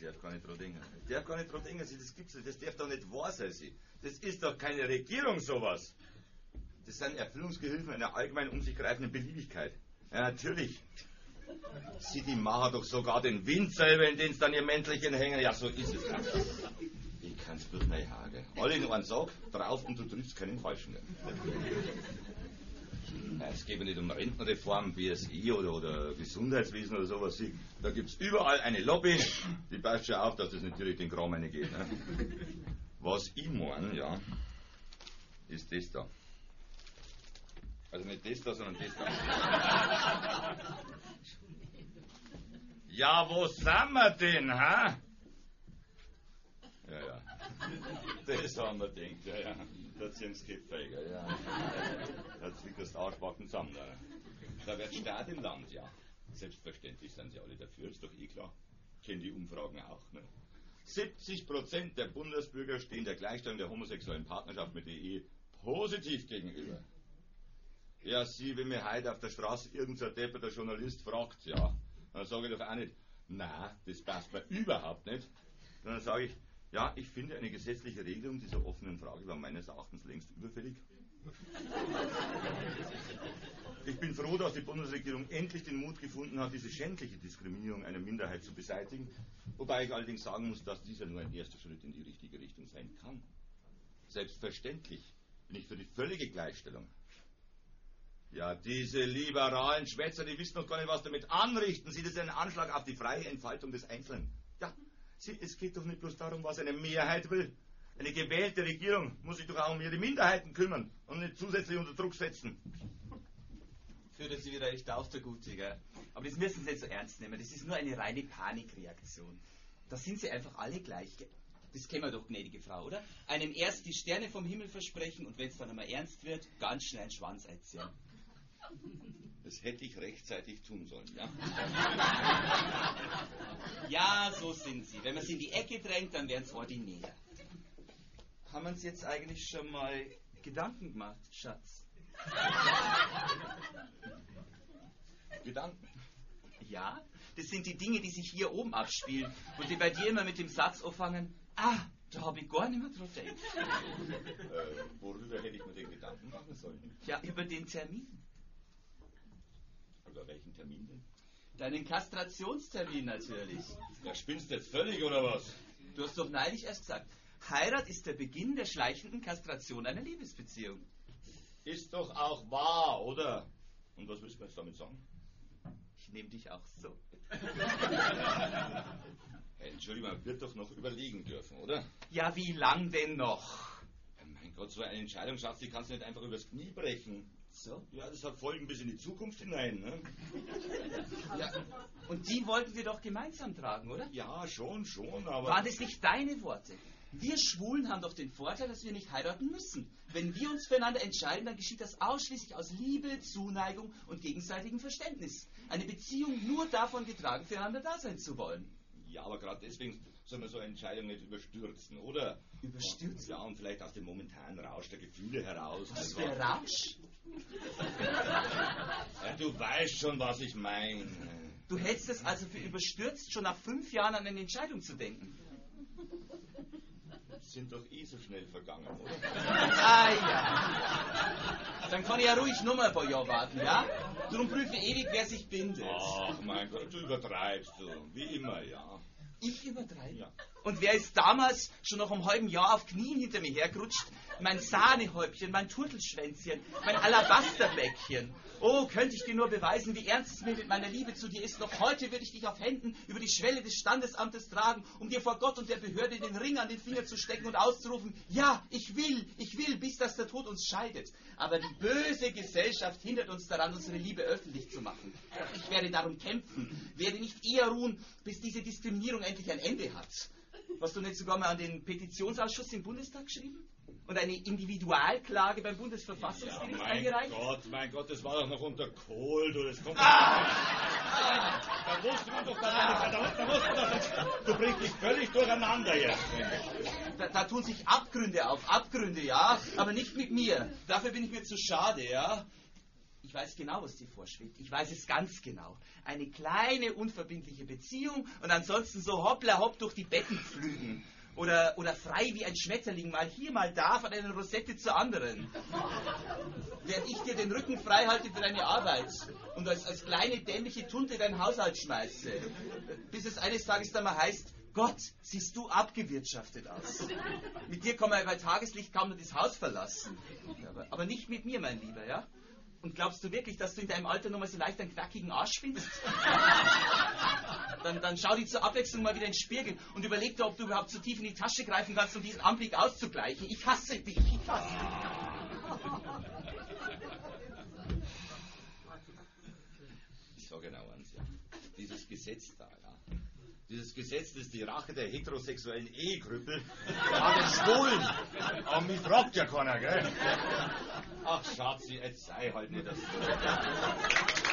darf gar nicht dran denken. Ich darf gar nicht dran denken, das gibt's nicht. Das darf doch nicht wahr sein. Das ist doch keine Regierung, sowas. Das sind Erfüllungsgehilfen einer allgemein um sich greifenden Beliebigkeit. Ja, natürlich. Die machen doch sogar den Wind selber, in den sie dann ihr Mäntelchen hängen. Ja, so ist es einfach. Ich kann's bloß nicht hagen. Alle in einen Sack, drauf und du triffst keinen Falschen. Ja, es geht nicht um Rentenreform, BSI oder Gesundheitswesen oder sowas. Da gibt's überall eine Lobby, die passt schon auf, dass das nicht direkt in den Kram reingeht. Ne? Was ich meine, ja, ist das da. Also nicht das da, sondern das da. Ja, wo sind wir denn, ha? Ja. Das haben wir gedacht, ja. Da ziehen sie Käpfeiger, ja. Da zieht das Arschbacken zusammen. Da wird Staat im Land, ja. Selbstverständlich sind sie alle dafür, ist doch eh klar. Kennen die Umfragen auch, ne? 70% der Bundesbürger stehen der Gleichstellung der homosexuellen Partnerschaft mit der Ehe positiv gegenüber. Ja, wenn mir heute auf der Straße irgendein depperter Journalist fragt, ja, dann sage ich doch auch nicht, na, das passt mir überhaupt nicht. Dann sage ich, ja, ich finde eine gesetzliche Regelung dieser offenen Frage war meines Erachtens längst überfällig. Ich bin froh, dass die Bundesregierung endlich den Mut gefunden hat, diese schändliche Diskriminierung einer Minderheit zu beseitigen, wobei ich allerdings sagen muss, dass dieser nur ein erster Schritt in die richtige Richtung sein kann. Selbstverständlich bin ich für die völlige Gleichstellung. Ja, diese liberalen Schwätzer, die wissen doch gar nicht, was damit anrichten. Sie, das ist ein Anschlag auf die freie Entfaltung des Einzelnen. Ja, es geht doch nicht bloß darum, was eine Mehrheit will. Eine gewählte Regierung muss sich doch auch um ihre Minderheiten kümmern und nicht zusätzlich unter Druck setzen. Führt Sie wieder echt auf, der Gute, gell? Aber das müssen Sie nicht so ernst nehmen. Das ist nur eine reine Panikreaktion. Da sind Sie einfach alle gleich. Das kennen wir doch, gnädige Frau, oder? Einem erst die Sterne vom Himmel versprechen und wenn es dann einmal ernst wird, ganz schnell ein Schwanz einziehen. Das hätte ich rechtzeitig tun sollen, ja? Ja, so sind Sie. Wenn man Sie in die Ecke drängt, dann werden Sie ordinär. Haben wir uns jetzt eigentlich schon mal Gedanken gemacht, Schatz? Gedanken? Ja, das sind die Dinge, die sich hier oben abspielen und die bei dir immer mit dem Satz anfangen, da habe ich gar nicht mehr dran gedacht. Worüber hätte ich mir den Gedanken machen sollen? Ja, über den Termin. Über welchen Termin denn? Deinen Kastrationstermin natürlich. Ja, spinnst du jetzt völlig, oder was? Du hast doch neulich erst gesagt, Heirat ist der Beginn der schleichenden Kastration einer Liebesbeziehung. Ist doch auch wahr, oder? Und was willst du mir jetzt damit sagen? Ich nehme dich auch so. Entschuldigung, man wird doch noch überlegen dürfen, oder? Ja, wie lang denn noch? Mein Gott, so eine Entscheidung, Schatz, die kannst du nicht einfach übers Knie brechen. So? Ja, das hat Folgen bis in die Zukunft hinein, ne? Ja, und die wollten wir doch gemeinsam tragen, oder? Ja, schon, aber... Waren das nicht deine Worte? Wir Schwulen haben doch den Vorteil, dass wir nicht heiraten müssen. Wenn wir uns füreinander entscheiden, dann geschieht das ausschließlich aus Liebe, Zuneigung und gegenseitigem Verständnis. Eine Beziehung nur davon getragen, füreinander da sein zu wollen. Ja, aber gerade deswegen soll man so eine Entscheidung nicht überstürzen, oder? Überstürzen? Ja, und vielleicht aus dem momentanen Rausch der Gefühle heraus. Was für Rausch? Ja, du weißt schon, was ich meine. Du hältst es also für überstürzt, schon nach 5 Jahren an eine Entscheidung zu denken? Sind doch eh so schnell vergangen, oder? Ja. Dann kann ich ja ruhig noch mal ein paar Jahre warten, ja? Darum prüfe ewig, wer sich bindet. Ach, mein Gott, du übertreibst du. Wie immer, ja. Ich übertreibe? Ja. Und wer ist damals schon noch um halben Jahr auf Knien hinter mir hergerutscht? Mein Sahnehäubchen, mein Turtelschwänzchen, mein Alabasterbäckchen. Oh, könnte ich dir nur beweisen, wie ernst es mir mit meiner Liebe zu dir ist. Noch heute würde ich dich auf Händen über die Schwelle des Standesamtes tragen, um dir vor Gott und der Behörde den Ring an den Finger zu stecken und auszurufen, ja, ich will, bis dass der Tod uns scheidet. Aber die böse Gesellschaft hindert uns daran, unsere Liebe öffentlich zu machen. Doch ich werde darum kämpfen, werde nicht eher ruhen, bis diese Diskriminierung endlich ein Ende hat. Hast du nicht sogar mal an den Petitionsausschuss im Bundestag geschrieben? Und eine Individualklage beim Bundesverfassungsgericht eingereicht? Mein Gott, das war doch noch unter Kohl, du, das kommt... Da wusste man doch, du bringst dich völlig durcheinander jetzt. Da tun sich Abgründe auf, Abgründe, ja, aber nicht mit mir. Dafür bin ich mir zu schade, ja. Ich weiß genau, was dir vorschwebt. Ich weiß es ganz genau. Eine kleine, unverbindliche Beziehung und ansonsten so hoppla hopp durch die Betten pflügen. Oder frei wie ein Schmetterling, mal hier, mal da, von einer Rosette zur anderen. Während ich dir den Rücken frei halte für deine Arbeit und als kleine dämliche Tunte deinen Haushalt schmeiße. Bis es eines Tages dann mal heißt, Gott, siehst du abgewirtschaftet aus. Mit dir kann man bei Tageslicht kaum noch das Haus verlassen. Aber nicht mit mir, mein Lieber, ja? Und glaubst du wirklich, dass du in deinem Alter noch mal so leicht einen knackigen Arsch findest? Dann schau dich zur Abwechslung mal wieder in den Spiegel und überleg dir, ob du überhaupt zu tief in die Tasche greifen kannst, um diesen Anblick auszugleichen. Ich hasse dich, ich hasse dich. Ich sage genau eins, ja. Dieses Gesetz da, ja. Dieses Gesetz, das die Rache der heterosexuellen Ehekrüppel an den Schwulen. Aber mich fragt ja keiner, gell? Ach, Schatzi, jetzt sei halt nicht das.